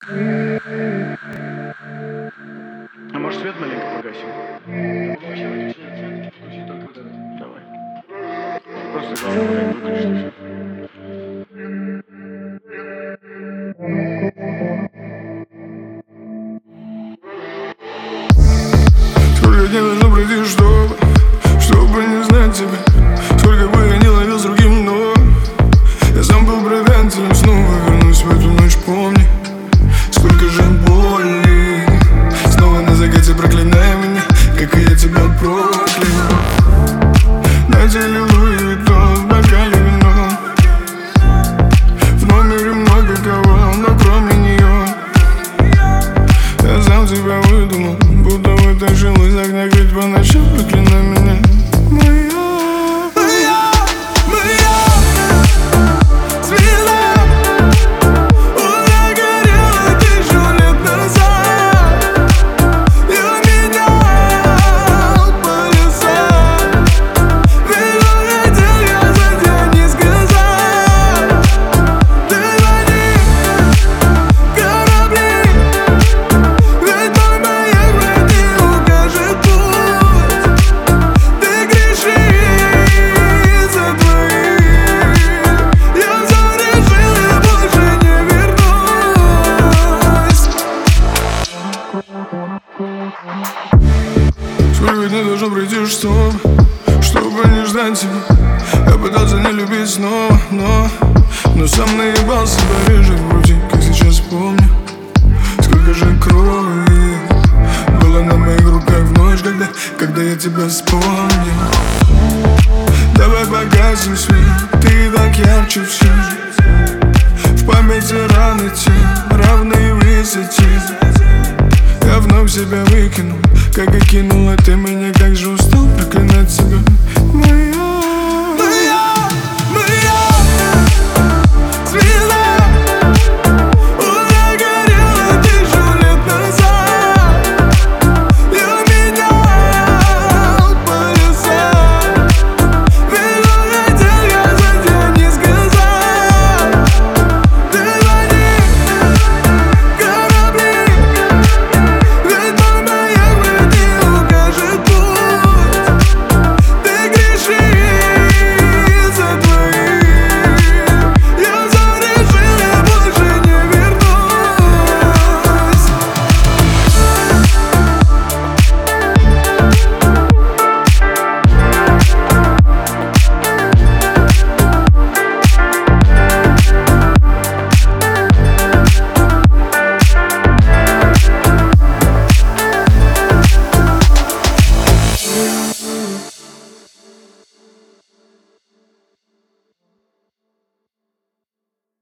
А может, свет маленько погасим? Вообще выключи свет, включи только вот этот. Давай. Просто главное выключить и все. Сколько дней должно пройти, чтобы не знать тебя? Сколько бы я не ловил с другим, но я сам был предателем. Снова вернусь в эту ночь, помни, сколько же боли. Снова на закате проклинай меня, как и я тебя проклял. На теле Луи Виттон, в бокале вино. В номере много кого, но кроме нее. Я сам себя выдумал, будто вытащил из огня, ведь по ночам проклинай меня. Сколько дней должно пройти, чтобы не ждать тебя? Я пытался не любить снова, но сам наебался по режим в груди, как сейчас помню. Сколько же крови было на моих руках в ночь, когда я тебя вспомнил. Давай погасим свет, ты так ярче всех. В памяти раны те, равные высоте. Я вновь себя выкинул, как и кинула ты меня.